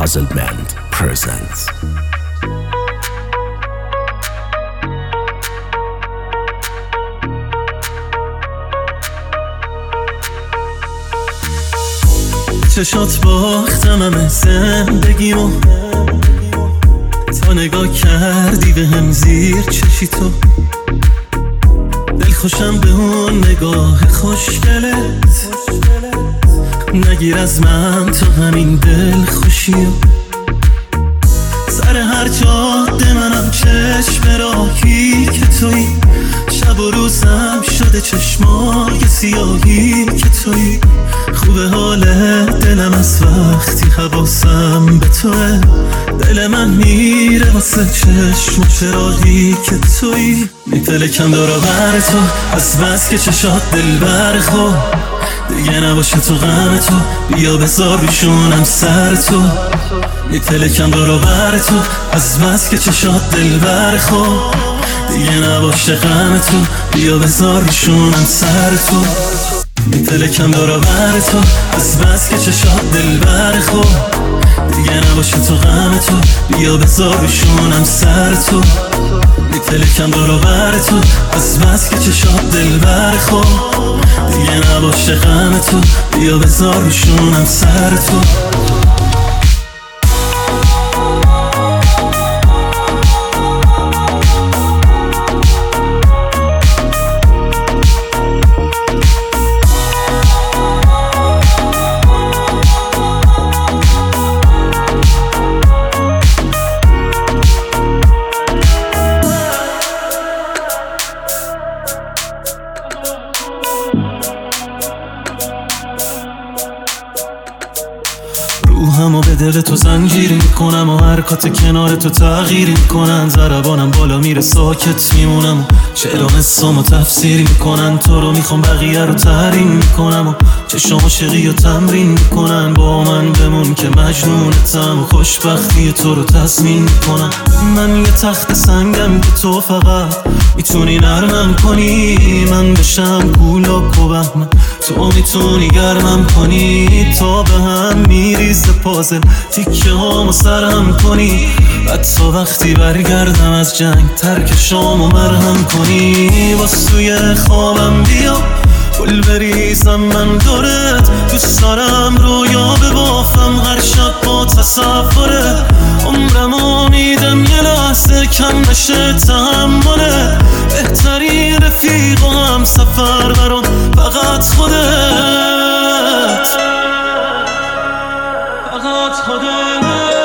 Puzzle Band presents چشات باختم همه زندگیمو، تا نگاه کردی به هم زیر چشی تو. دل خوشم به اون نگاه خوشگلت، نگیر از من تو همین دل خوشیو. سر هر جاده منم چشم راهی که تویی، شب و روزم شده چشمای سیاهی که تویی. خوبه حال دلم از وقتی حواسم به توه، دل من میره واسه چشم و چراغی که تویی. میپلکم دور و بر تو از بس که چشات دل برخو، دیگه نباشه تو غم تو، بیا بذار روشونم سر تو. میپلکم دور و بر تو از بس که چشات دل برخو، دیگه نباشه غم تو، بیا بذار روشونم سر تو. میپلکم دور و بر تو از بس که چشات دل برخو، دیگه نباشه تو غم تو، بیا بذار روشونم سر تو. میپلکم دور و بر تو از بس که چشات دل برخو، دیگه نباشه غم تو، بیا بذار روشونم سر تو. روحمو به دل تو زنجیر میکنم و حرکات کنار تو تغییر میکنن. ضربانم بالا میره ساکت میمونم و چرا حسامو تفسیر میکنن. تو رو میخوام بقیه رو تحریم میکنم و چشام عاشقی رو تمرین میکنن. با من بمون که مجنونتم و خوشبختی تو رو تضمین میکنم. من یه تخت سنگم که تو فقط میتونی نرمم کنی، من بشم کولاک و بهمن تو میتونی گرمم کنی. تا به هم میریزه پازل تیکه هامو سرهم کنی، حتی وقتی برگردم از جنگ ترک شامو مرهم کنی. باز توی خوابم بیا گل بریزم من دورت، دوست دارم رویا ببافم هر شب با تصوره. عمرمو میدم یه لحظه کم نشه تحمله، بهترین رفیق و هم سفر برام فقط خودت، فقط خودت،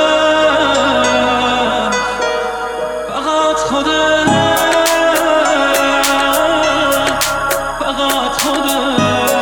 فقط خودت، فقط خودت.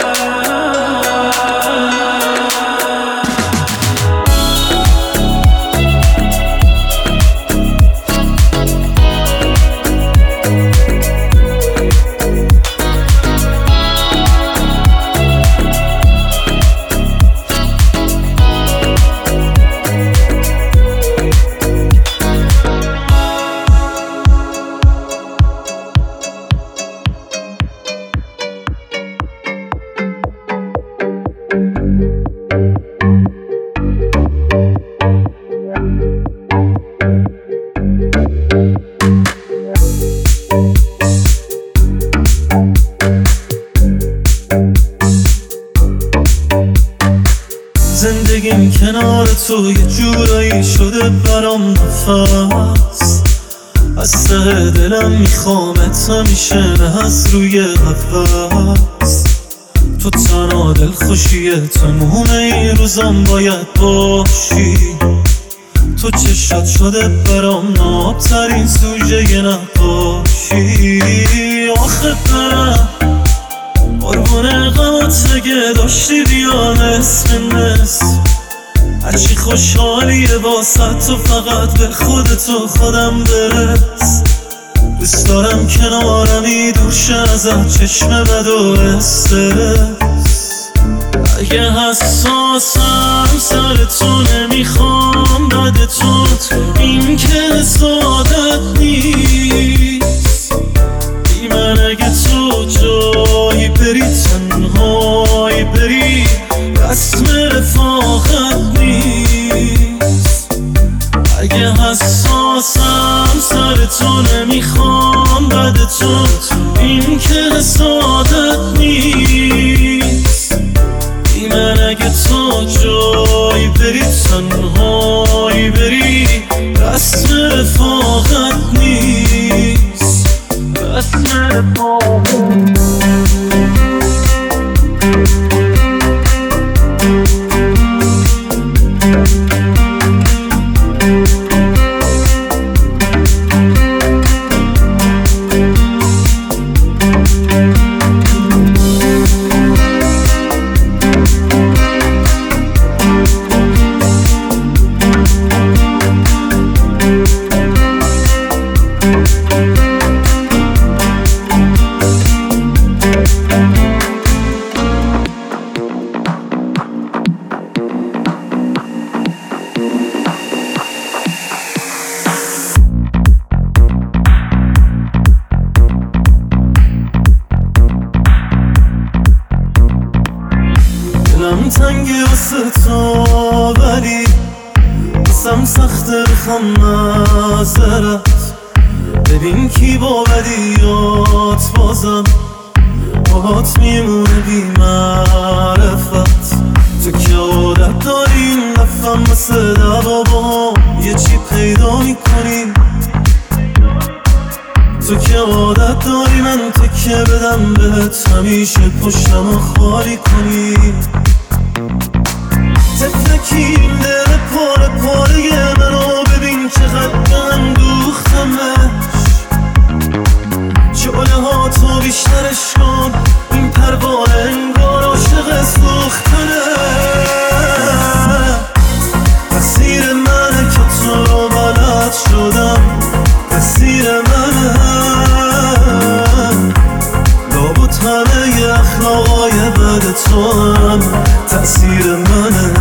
زندگیم کنار تو یه جورایی شده برام نفس، از ته دلم میخوامت همیشه نه از روی قفس. تو تنها دل خوشیه تموم این روزم باید باشی. تو چشات شده برام نابترین سوژه نقاشی. آخه برم قربون غمات اگه داشتی بیا نصف هرچی خوشحالیه واسه تو فقط به خودتو خودم برس. دوست دارم کنارمی دورشه ازت چشم بد و استرس. اگه حساسم سر تو نمیخوام بدتون، این که سعادت نیست. بی من اگه تو جایی بری تنهایی بری، رسم رفاقت نیست. تو این که حسادت نیست. ای من اگه تو جایی بری تنهایی بری رسم رفاقت نیست، رسم رفاقت. دلم تنگه واسه تو ولی بسم سخته بخوام معذرت. ببین کی با بدیات بازم باهات میمونه بی معرفت. تو که عادت داری این لفم مثل دوا با یه چی پیدا میکنی. تو که عادت داری من تکه بدم بهت همیشه پشتمو خالی کنی. تفلکی این دل پاره پاره منو ببین چقدر اندوختمش. جاله ها تو بیشترش کن این پروانه انگار عاشق سوختنه. تقصیر منه که تو رو بلد شدم، تقصیر منه. لابد همه اخلاقای بد تو هم تقصیر منه.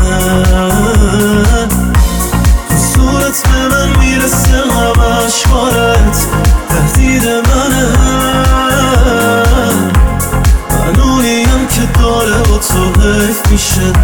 تو صورت به من میرسه همه اشکارت تهدید منه. من اونیم که داره با تو حیف میشه